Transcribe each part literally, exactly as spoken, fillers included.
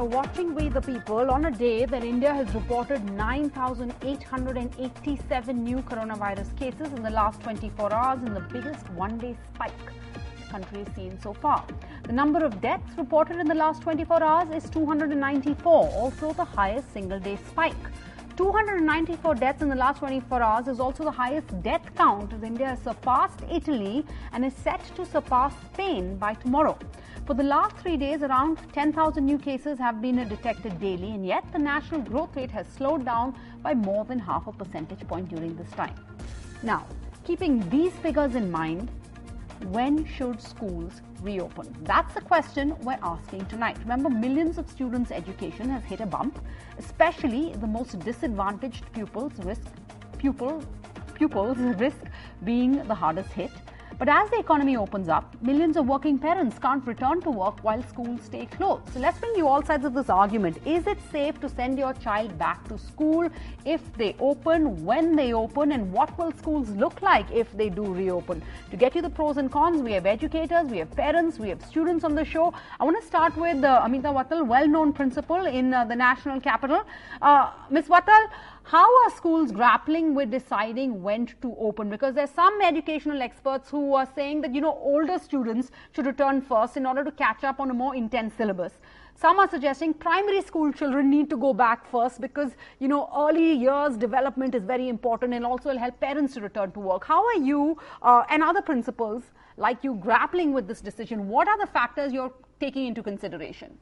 you're watching We the People on a day that India has reported nine thousand eight hundred eighty-seven new coronavirus cases in the last twenty-four hours, and the biggest one-day spike the country has seen so far. The number of deaths reported in the last twenty-four hours is two hundred ninety-four, also the highest single-day spike. two hundred ninety-four deaths in the last twenty-four hours is also the highest death count, as India has surpassed Italy and is set to surpass Spain by tomorrow. For the last three days, around ten thousand new cases have been detected daily, and yet the national growth rate has slowed down by more than half a percentage point during this time. Now, keeping these figures in mind, when should schools reopen? That's the question we're asking tonight. Remember, millions of students' education has hit a bump, especially the most disadvantaged pupils risk pupil, pupils risk being the hardest hit. But as the economy opens up, millions of working parents can't return to work while schools stay closed. So let's bring you all sides of this argument. Is it safe to send your child back to school if they open, when they open, and what will schools look like if they do reopen? To get you the pros and cons, we have educators, we have parents, we have students on the show. I want to start with uh, Amita Wattal, well-known principal in uh, the national capital. Uh, Miz Wattal, how are schools grappling with deciding when to open? Because there's some educational experts who are saying that, you know, older students should return first in order to catch up on a more intense syllabus. Some are suggesting primary school children need to go back first because, you know, early years development is very important and also will help parents to return to work. How are you uh, and other principals like you grappling with this decision? What are the factors you're taking into consideration?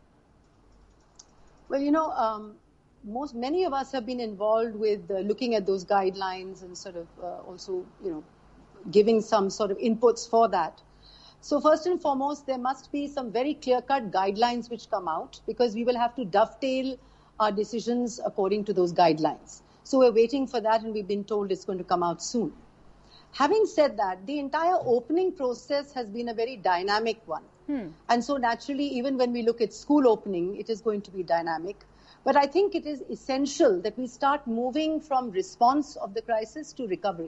Well, you know, um, most many of us have been involved with uh, looking at those guidelines and sort of uh, also, you know, giving some sort of inputs for that. So first and foremost, there must be some very clear-cut guidelines which come out, because we will have to dovetail our decisions according to those guidelines. So we're waiting for that, and we've been told it's going to come out soon. Having said that, the entire opening process has been a very dynamic one. Hmm. And so naturally, even when we look at school opening, it is going to be dynamic. But I think it is essential that we start moving from response of the crisis to recovery.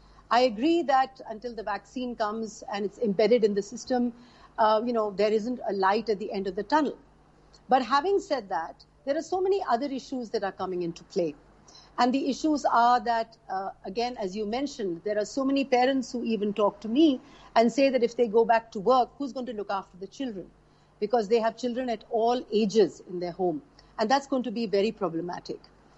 I agree that until the vaccine comes and it's embedded in the system, uh, you know, there isn't a light at the end of the tunnel. But having said that, there are so many other issues that are coming into play. And the issues are that, uh, again, as you mentioned, there are so many parents who even talk to me and say that if they go back to work, who's going to look after the children? Because they have children at all ages in their home. And that's going to be very problematic.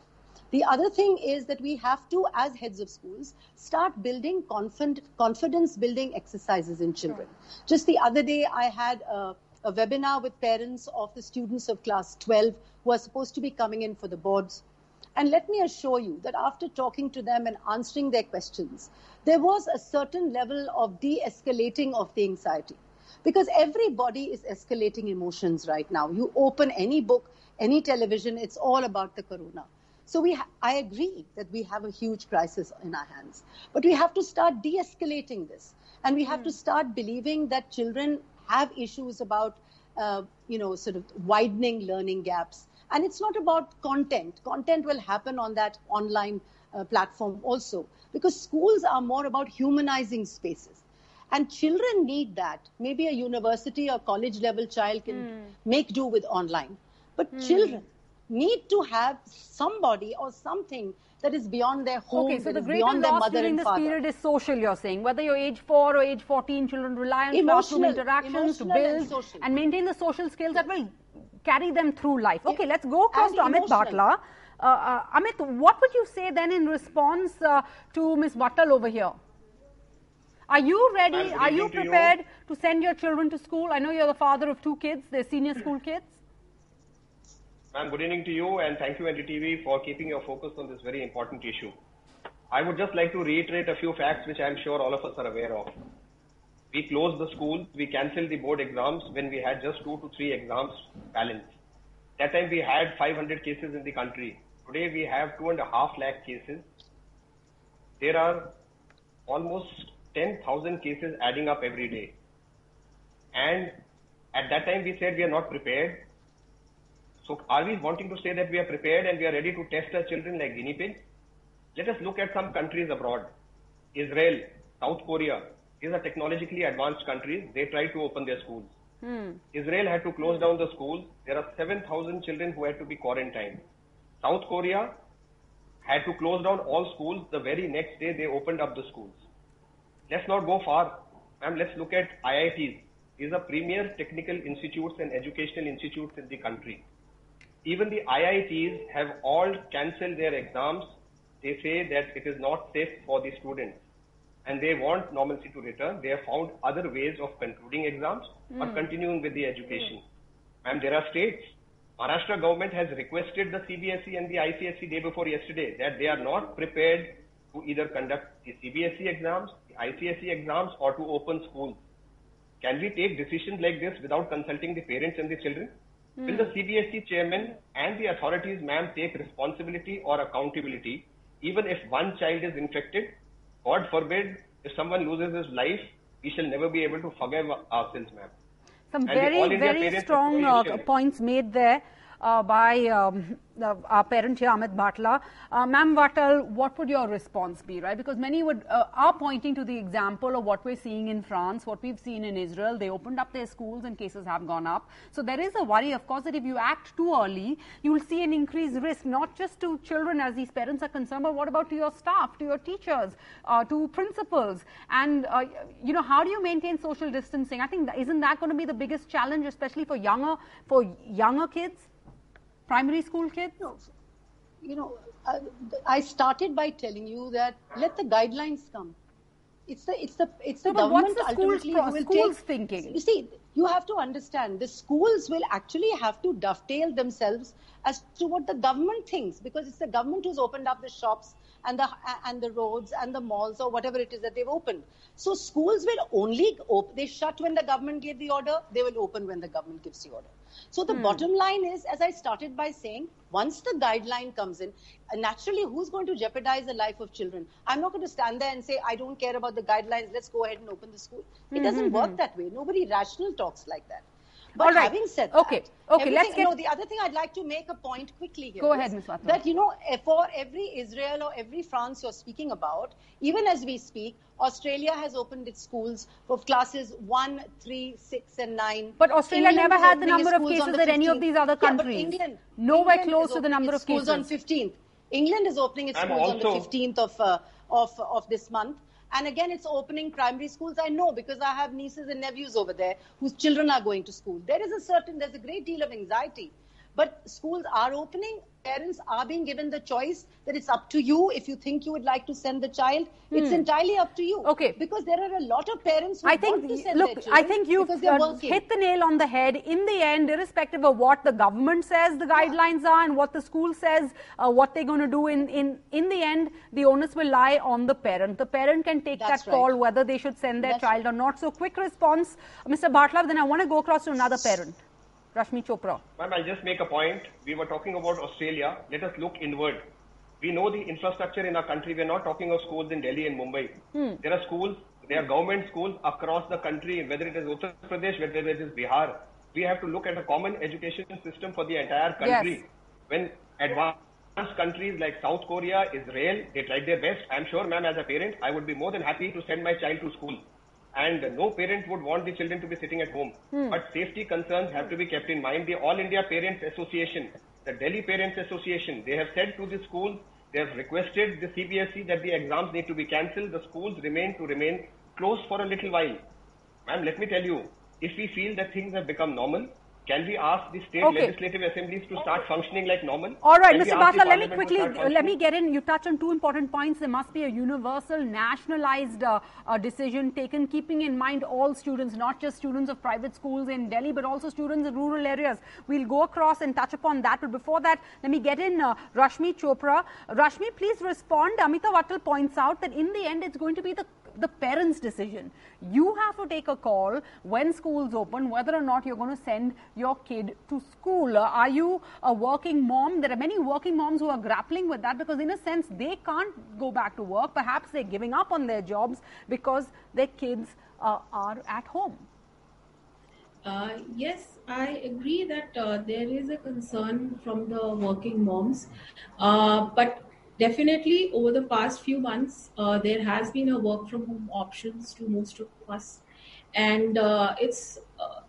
The other thing is that we have to, as heads of schools, start building confidence-building exercises in children. Sure. Just the other day, I had a, a webinar with parents of the students of class twelve who are supposed to be coming in for the boards. And let me assure you that after talking to them and answering their questions, there was a certain level of de-escalating of the anxiety. Because everybody is escalating emotions right now. You open any book, any television, it's all about the corona. So we, ha- I agree that we have a huge crisis in our hands, but we have to start de-escalating this, and we have mm. to start believing that children have issues about, uh, you know, sort of widening learning gaps. And it's not about content. Content will happen on that online uh, platform also, because schools are more about humanizing spaces. And children need that. Maybe a university or college level child can mm. make do with online. But mm. children need to have somebody or something that is beyond their home, okay, so that the is greater beyond their loss mother during and this father. period is social, you're saying. Whether you're age four or age fourteen, children rely on classroom interactions to build and, and maintain the social skills yes. that will carry them through life. Okay, let's go across and to Amit Bhatla. Uh, uh, Amit, what would you say then in response uh, to Miz Wattal over here? Are you ready? Are you prepared to, you. to send your children to school? I know you're the father of two kids. They're senior school kids. Ma'am, good evening to you, and thank you N D T V for keeping your focus on this very important issue. I would just like to reiterate a few facts which I am sure all of us are aware of. We closed the schools, we cancelled the board exams when we had just two to three exams balanced. That time we had five hundred cases in the country. Today we have two and a half lakh cases. There are almost ten thousand cases adding up every day. And at that time we said we are not prepared. So are we wanting to say that we are prepared and we are ready to test our children like guinea pigs? Let us look at some countries abroad. Israel, South Korea, these are technologically advanced countries. They try to open their schools. Hmm. Israel had to close down the schools. There are seven thousand children who had to be quarantined. South Korea had to close down all schools. The very next day, they opened up the schools. Let's not go far. Ma'am, let's look at I I Ts. These are premier technical institutes and educational institutes in the country. Even the I I Ts have all cancelled their exams. They say that it is not safe for the students. And they want normalcy to return. They have found other ways of concluding exams mm. or continuing with the education. Mm. And there are states. Maharashtra government has requested the C B S E and the I C S E day before yesterday that they are not prepared to either conduct the C B S E exams, the I C S E exams, or to open schools. Can we take decisions like this without consulting the parents and the children? Mm. Will the C B S E chairman and the authorities, ma'am, take responsibility or accountability even if one child is infected? God forbid, if someone loses his life, we shall never be able to forgive ourselves, ma'am. Some and very, very strong uh, points made there uh, by um, the, our parent here, Amit Bhatla. Uh, Ma'am Vatal, what would your response be, right? Because many would uh, are pointing to the example of what we're seeing in France, what we've seen in Israel. They opened up their schools and cases have gone up. So there is a worry, of course, that if you act too early, you will see an increased risk, not just to children as these parents are concerned, but what about to your staff, to your teachers, uh, to principals? And, uh, you know, how do you maintain social distancing? I think, that, isn't that going to be the biggest challenge, especially for younger, for younger kids? Primary school kids? No, you know, uh, I started by telling you that let the guidelines come. It's the it's the it's the no, government but what's the ultimately schools, who will schools take, thinking. You see, you have to understand the schools will actually have to dovetail themselves as to what the government thinks, because it's the government who's opened up the shops and the and the roads and the malls or whatever it is that they've opened. So schools will only open. They shut when the government gave the order. They will open when the government gives the order. So the hmm. bottom line is, as I started by saying, once the guideline comes in, uh, naturally, who's going to jeopardize the life of children? I'm not going to stand there and say, I don't care about the guidelines. Let's go ahead and open the school. It mm-hmm. doesn't work that way. Nobody rational talks like that. But All right. having said okay. that, okay, let's get... you know, the other thing I'd like to make a point quickly here. Go ahead, Miz Vatal. That, you know, for every Israel or every France you're speaking about, even as we speak, Australia has opened its schools for classes one, three, six, and nine. But Australia England never had the number of cases that any of these other countries. Yeah, but England, Nowhere England close to the number of schools cases. on fifteenth. England is opening its I'm schools also... on the fifteenth of, uh, of, of this month. And again, it's opening primary schools. I know because I have nieces and nephews over there whose children are going to school. There is a certain, there's a great deal of anxiety. But schools are opening. Parents are being given the choice that it's up to you. If you think you would like to send the child, hmm. it's entirely up to you. Okay. Because there are a lot of parents who I think, want to send look, their children I think you've uh, hit the nail on the head. In the end, irrespective of what the government says the guidelines yeah. are and what the school says, uh, what they're going to do, in, in, in the end, the onus will lie on the parent. The parent can take That's that call right. whether they should send their That's child right. or not. So quick response, Mister Bhatla, then I want to go across to another parent. Rashmi Chopra. Ma'am, I'll just make a point. We were talking about Australia. Let us look inward. We know the infrastructure in our country. We're not talking of schools in Delhi and Mumbai. Hmm. There are schools, there are government schools across the country, whether it is Uttar Pradesh, whether it is Bihar. We have to look at a common education system for the entire country. Yes. When advanced countries like South Korea, Israel, they tried their best. I'm sure, ma'am, as a parent, I would be more than happy to send my child to school. And no parent would want the children to be sitting at home. Hmm. But safety concerns have to be kept in mind. The All India Parents Association, the Delhi Parents Association, they have said to the schools, they have requested the C B S E that the exams need to be cancelled. The schools remain to remain closed for a little while. Ma'am, let me tell you, if we feel that things have become normal, can we ask the state okay. legislative assemblies to start functioning like normal? All right, can Mister Bhatla, let me quickly, let me get in. You touch on two important points. There must be a universal, nationalized uh, uh, decision taken, keeping in mind all students, not just students of private schools in Delhi, but also students in rural areas. We'll go across and touch upon that. But before that, let me get in uh, Rashmi Chopra. Rashmi, please respond. Amita Vatal points out that in the end, it's going to be the the parents' decision. You have to take a call when schools open, whether or not you're going to send your kid to school. Uh, are you a working mom? There are many working moms who are grappling with that because in a sense they can't go back to work. Perhaps they're giving up on their jobs because their kids uh, are at home. Uh, yes, I agree that uh, there is a concern from the working moms, uh, but definitely over the past few months, uh, there has been a work from home options to most of us. And uh, it's uh,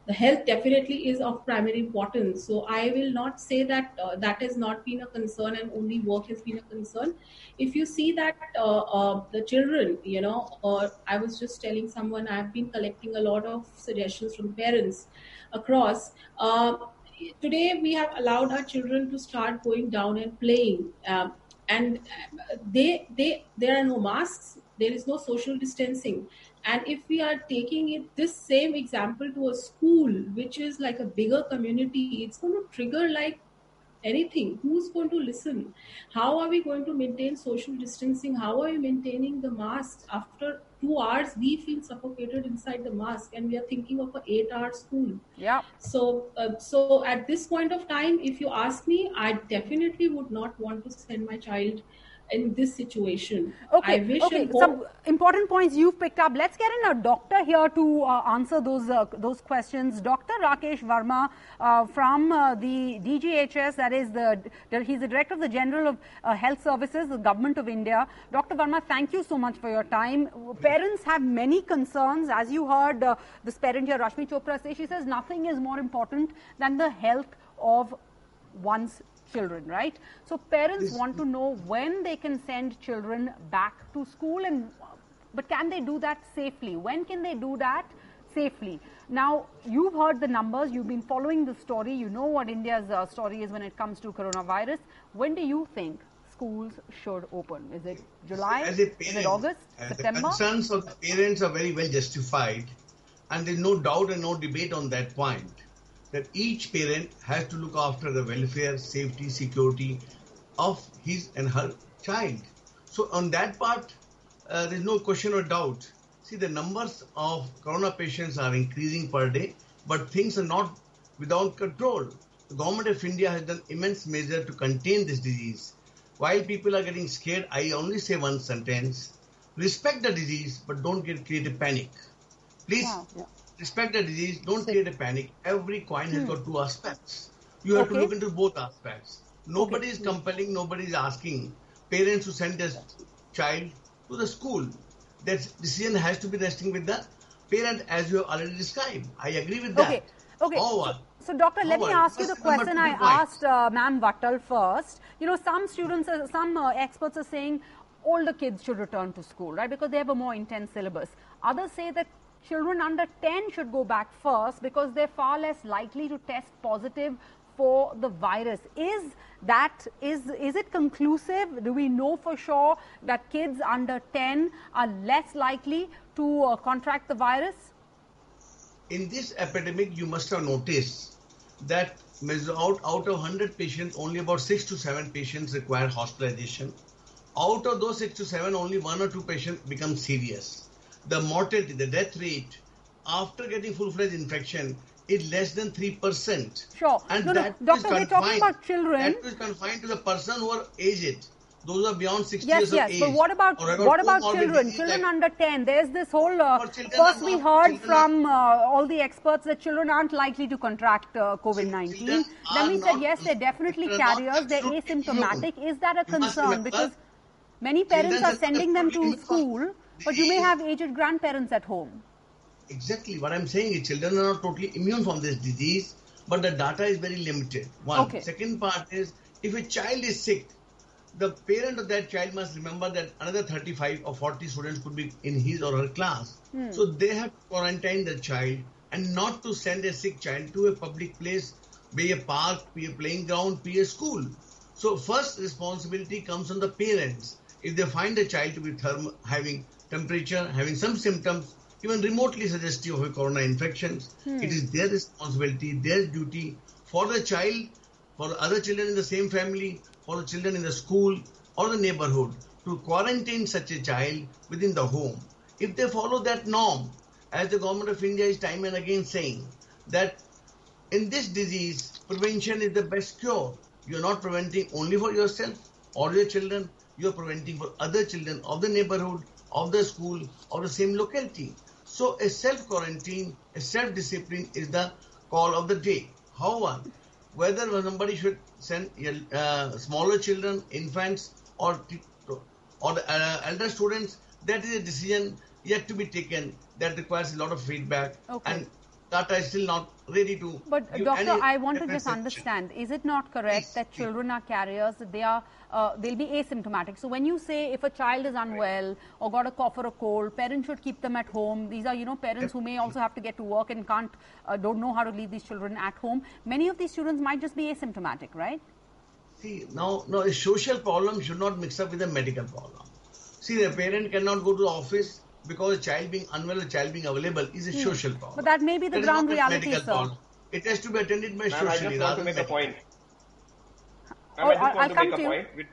the health definitely is of primary importance. So I will not say that uh, that has not been a concern and only work has been a concern. If you see that uh, uh, the children, you know, or I was just telling someone, I've been collecting a lot of suggestions from parents across. Uh, today we have allowed our children to start going down and playing. Um, and uh, they they there are no masks, there is no social distancing, and if we are taking it this same example to a school which is like a bigger community, it's going to trigger like anything. Who's going to listen? How are we going to maintain social distancing? How are we maintaining the masks? After two hours we feel suffocated inside the mask, and we are thinking of an eight hour school. Yeah. So uh, so at this point of time, if you ask me, I definitely would not want to send my child in this situation. Okay, I wish okay. and hope. Some important points you've picked up. Let's get in a doctor here to uh, answer those uh, those questions. Doctor Rakesh Verma uh, from uh, the D G H S, that is the, the he's the Director of the General of uh, Health Services, the Government of India. Doctor Verma, thank you so much for your time. Parents have many concerns. As you heard uh, this parent here, Rashmi Chopra, say, she says nothing is more important than the health of one's children, right? So parents want to know when they can send children back to school, and but can they do that safely? When can they do that safely? Now, you've heard the numbers, you've been following the story, you know what India's uh, story is when it comes to coronavirus. When do you think schools should open? Is it July? As a parent, is it August? September? The concerns of the parents are very well justified, and there's no doubt and no debate on that point, that each parent has to look after the welfare, safety, security of his and her child. So on that part, uh, there's no question or doubt. See, the numbers of corona patients are increasing per day, but things are not without control. The government of India has done immense measure to contain this disease. While people are getting scared, I only say one sentence: respect the disease, but don't get create a panic. Please. Wow. Yeah. Respect the disease, don't create a panic. Every coin has hmm. got two aspects. You have okay. to look into both aspects. Nobody okay. is compelling, nobody is asking parents to send their child to the school. That decision has to be resting with the parent, as you have already described. I agree with that. Okay. Okay. However, so, so, doctor, let however, me ask you the question I asked uh, Ma'am Vattal first. You know, some students, uh, some uh, experts are saying older kids should return to school, right, because they have a more intense syllabus. Others say that children under ten should go back first because they're far less likely to test positive for the virus. Is that, is, is it conclusive? Do we know for sure that kids under ten are less likely to uh, contract the virus? In this epidemic, you must have noticed that out, out of one hundred patients, only about six to seven patients require hospitalization. Out of those six to seven, only one or two patients become serious. The mortality, the death rate after getting full-fledged infection is less than three percent. Sure. And no, that no, is doctor, we're talking about children. That is confined to the person who are aged. Those are beyond sixty yes, years yes, of age. Yes, but what about, what about children? Children like, under ten. There's this whole, uh, first we heard from uh, all the experts that children aren't likely to contract uh, COVID nineteen. Then we said, yes, they're definitely carriers, they're asymptomatic. Immune. Is that a concern? Because many parents are sending them to school, but you may have aged grandparents at home. Exactly. What I'm saying is children are not totally immune from this disease, but the data is very limited. One. Okay. Second part is, if a child is sick, the parent of that child must remember that another thirty-five or forty students could be in his or her class. Hmm. So they have to quarantine the child and not to send a sick child to a public place, be a park, be a playing ground, be a school. So first responsibility comes on the parents. If they find a child to be therm- having temperature, having some symptoms, even remotely suggestive of a corona infection, hmm. it is their responsibility, their duty for the child, for the other children in the same family, for the children in the school or the neighborhood to quarantine such a child within the home. If they follow that norm, as the government of India is time and again saying, that in this disease, prevention is the best cure. You are not preventing only for yourself or your children, you are preventing for other children of the neighborhood, of the school, or the same locality. So a self-quarantine, a self-discipline is the call of the day. However, whether somebody should send uh, smaller children, infants, or or the, uh, elder students, that is a decision yet to be taken. That requires a lot of feedback. Okay. And data is still not ready to. But doctor, I want to just understand: is it not correct yes. that children are carriers? They are uh, they'll be asymptomatic. So when you say if a child is unwell or got a cough or a cold, parents should keep them at home. These are you know parents who may also have to get to work and can't uh, don't know how to leave these children at home. Many of these students might just be asymptomatic, right? See, now, no, a social problem should not mix up with a medical problem. See, the parent cannot go to the office because a child being unwell or child being available is a hmm. social problem. But that may be the that ground reality, sir. Problem. It has to be attended by socially. I just want to make a point. Oh, I just want I'll to come make to a point. With...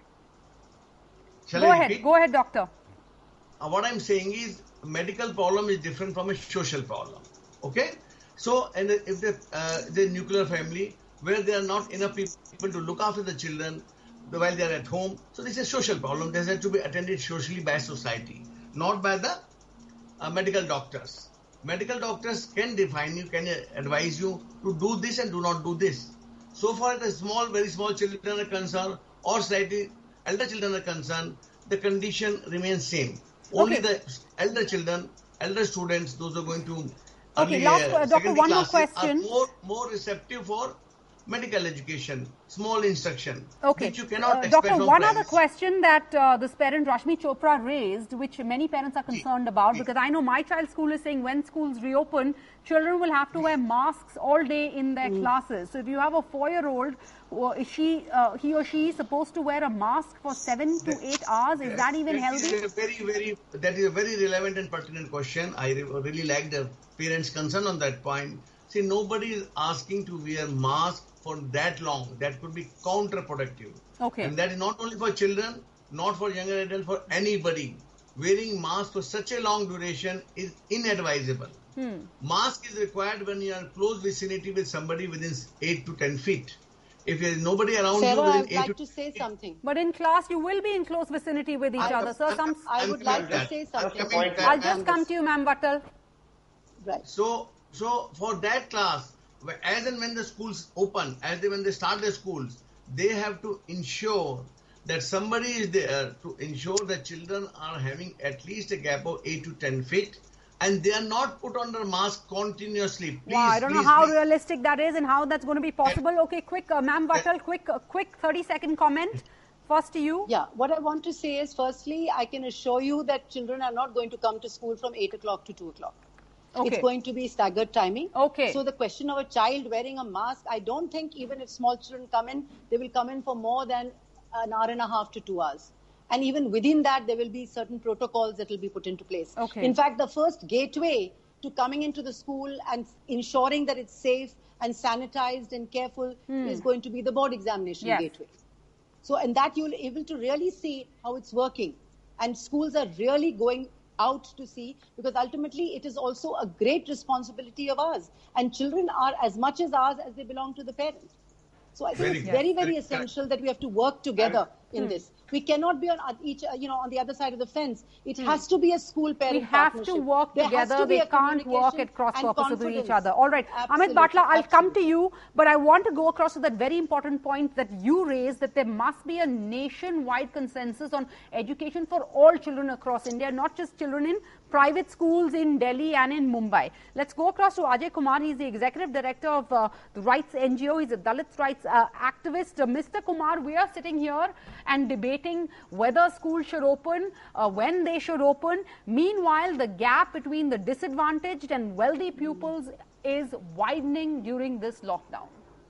Shall go I ahead. Repeat? Go ahead, doctor. Uh, what I'm saying is, medical problem is different from a social problem. Okay? So, and if the uh, the nuclear family, where there are not enough people to look after the children while they are at home, so this is a social problem. This has to be attended socially by society, not by the uh, medical doctors. Medical doctors can define you, can advise you to do this and do not do this. So far as the small, very small children are concerned, or slightly elder children are concerned, the condition remains same. Only okay. the elder children, elder students, those who are going to okay, early, last, uh, doctor, one more question. Are more, more receptive for medical education, small instruction, okay. which you cannot uh, expect Doctor, from one parents. other question that uh, this parent Rashmi Chopra raised, which many parents are concerned about, because I know my child's school is saying when schools reopen, children will have to wear masks all day in their mm. classes. So if you have a four-year-old, is she, uh, he or she is supposed to wear a mask for seven to eight hours? Is that even that healthy? Is a very, very, that is a very relevant and pertinent question. I really like the parents' concern on that point. See, nobody is asking to wear mask for that long. That could be counterproductive. Okay. And that is not only for children, not for younger adults, for anybody. Wearing mask for such a long duration is inadvisable. Hmm. Mask is required when you are in close vicinity with somebody within eight to ten feet. If there is nobody around Sarah, you within I'd eight like to to say something. But in class, you will be in close vicinity with each I, other. So some. I would like to say something. I'll just come to you, Ma'am Vattal. Right. So, so for that class, as and when the schools open, as they, when they start their schools, they have to ensure that somebody is there to ensure that children are having at least a gap of eight to ten feet, and they are not put under mask continuously. Please, wow, I don't please, know how please. realistic that is and how that's going to be possible. Okay, quick, uh, Ma'am Vattal, quick, uh, quick thirty second comment. First to you. Yeah, what I want to say is, firstly, I can assure you that children are not going to come to school from eight o'clock to two o'clock. Okay. It's going to be staggered timing. Okay. So the question of a child wearing a mask, I don't think even if small children come in, they will come in for more than an hour and a half to two hours. And even within that, there will be certain protocols that will be put into place. Okay. In fact, the first gateway to coming into the school and ensuring that it's safe and sanitized and careful hmm. is going to be the board examination yes. gateway. So, and that you'll be able to really see how it's working. And schools are really going out to see, because ultimately it is also a great responsibility of ours, and children are as much as ours as they belong to the parents. So I think very, it's very, very, very essential that we have to work together in hmm. this. We cannot be on each, you know, on the other side of the fence. It hmm. has to be a school-parent partnership. We have to work there together. To they can't work at cross purposes with each other. All right, Absolutely. Amit Batla, I'll Absolutely. come to you, but I want to go across to that very important point that you raised, that there must be a nationwide consensus on education for all children across India, not just children in private schools in Delhi and in Mumbai. Let's go across to Ajay Kumar. He's the executive director of uh, the Rights N G O. He's a Dalit rights uh, activist. Uh, Mister Kumar, we are sitting here and debating whether schools should open, uh, when they should open. Meanwhile, the gap between the disadvantaged and wealthy pupils is widening during this lockdown.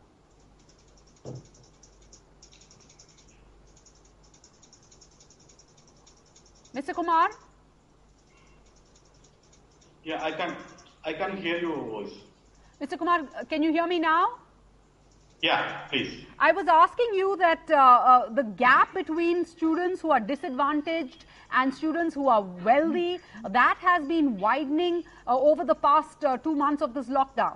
Mister Kumar? Yeah, I can, I can hear your voice. Mister Kumar, can you hear me now? Yeah, please. I was asking you that uh, uh, the gap between students who are disadvantaged and students who are wealthy, that has been widening uh, over the past uh, two months of this lockdown.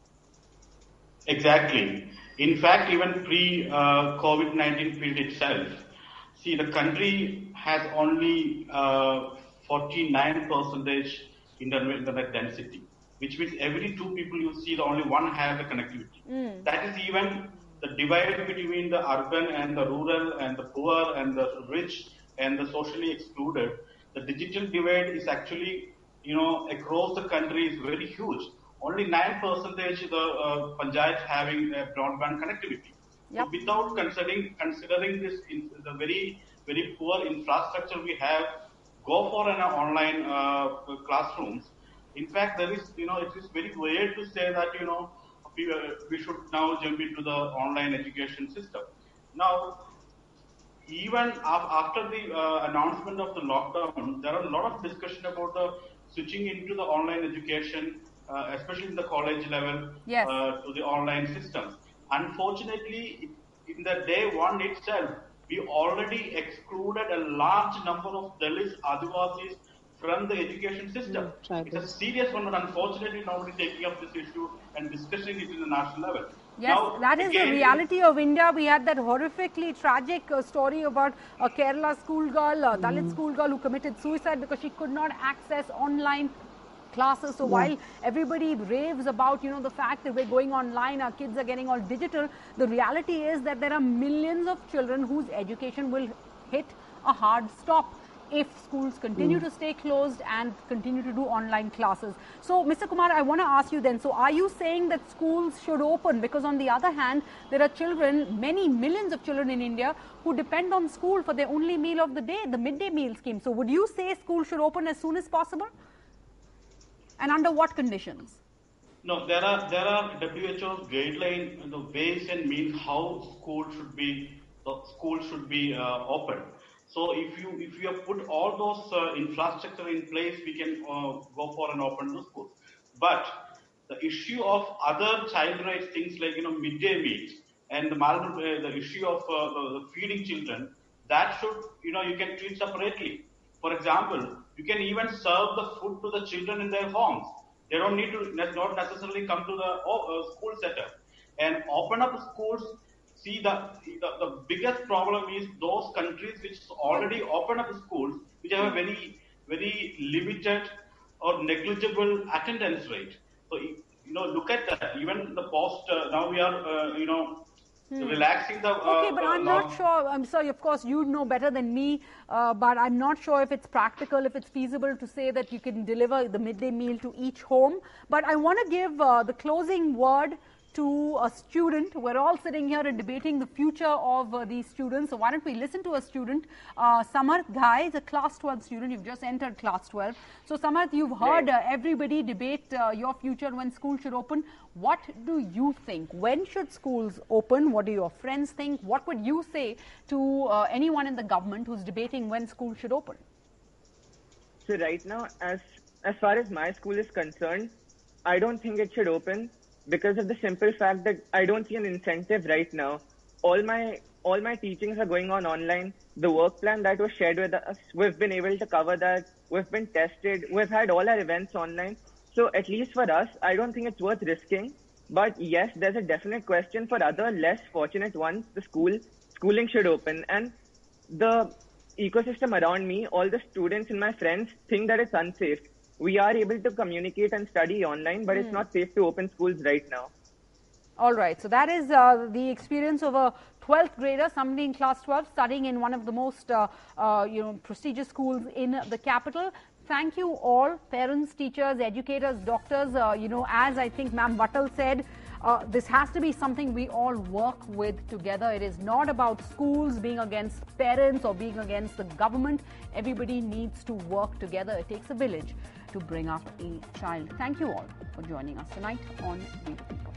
Exactly. In fact, even pre-COVID nineteen uh, period itself, see, the country has only uh, forty-nine percentage internet density, which means every two people you see, the only one has the connectivity. Mm. That is even the divide between the urban and the rural and the poor and the rich and the socially excluded. The digital divide is actually, you know, across the country is very huge. only nine percentage the uh, panchayats having uh, broadband connectivity. Yep. So without considering considering this in the very very poor infrastructure we have, go for an online uh, classrooms. In fact, there is you know it is very weird to say that you know we, uh, we should now jump into the online education system. Now, even after the uh, announcement of the lockdown, there are a lot of discussion about the switching into the online education, uh, especially in the college level, yes. uh, to the online system. Unfortunately, in the day one itself, we already excluded a large number of Dalits, Adivasis from the education system. Mm, it's a serious one, but unfortunately nobody taking up this issue and discussing it in the national level. Yes, now, that is again, the reality of India. We had that horrifically tragic uh, story about a Kerala schoolgirl, a Dalit mm. schoolgirl who committed suicide because she could not access online classes. So yeah. while everybody raves about, you know, the fact that we're going online, our kids are getting all digital, the reality is that there are millions of children whose education will hit a hard stop if schools continue mm. to stay closed and continue to do online classes. So, Mister Kumar, I want to ask you then, so are you saying that schools should open? Because on the other hand, there are children, many millions of children in India who depend on school for their only meal of the day, the midday meal scheme. So, would you say schools should open as soon as possible? And under what conditions? No, there are there are W H O's guidelines, the ways and means how school should be the school should be uh, open. So if you if you have put all those uh, infrastructure in place, we can uh, go for an open to schools. But the issue of other child rights things like you know midday meals and the mal- uh, the issue of uh, the, the feeding children, that should you know you can treat separately. For example, you can even serve the food to the children in their homes. They don't need to not necessarily come to the uh, school setup. And open up schools. See, the, the the biggest problem is those countries which already open up schools, which have a very very limited or negligible attendance rate. So you know, look at that. Even the post uh, now we are uh, you know. Hmm. relaxing the uh, okay, but I'm not sure. I'm sorry, of course, you know better than me, uh, but I'm not sure if it's practical, if it's feasible to say that you can deliver the midday meal to each home. But I want to give uh, the closing word to a student. We're all sitting here and debating the future of uh, these students. So why don't we listen to a student? Uh, Samarth Ghai is a class twelve student. You've just entered class twelve. So Samarth, you've heard uh, everybody debate uh, your future when school should open. What do you think? When should schools open? What do your friends think? What would you say to uh, anyone in the government who's debating when school should open? So right now, as as far as my school is concerned, I don't think it should open, because of the simple fact that I don't see an incentive right now. All my all my teachings are going on online. The work plan that was shared with us, we've been able to cover that. We've been tested. We've had all our events online. So at least for us, I don't think it's worth risking. But yes, there's a definite question for other less fortunate ones. The school schooling should open, and the ecosystem around me, all the students and my friends think that it's unsafe. We are able to communicate and study online, but mm. it's not safe to open schools right now. All right. So that is uh, the experience of a twelfth grader, somebody in class twelve, studying in one of the most uh, uh, you know, prestigious schools in the capital. Thank you all, parents, teachers, educators, doctors. Uh, you know, as I think Ma'am Vatal said, uh, this has to be something we all work with together. It is not about schools being against parents or being against the government. Everybody needs to work together. It takes a village to bring up a child. Thank you all for joining us tonight on Video People.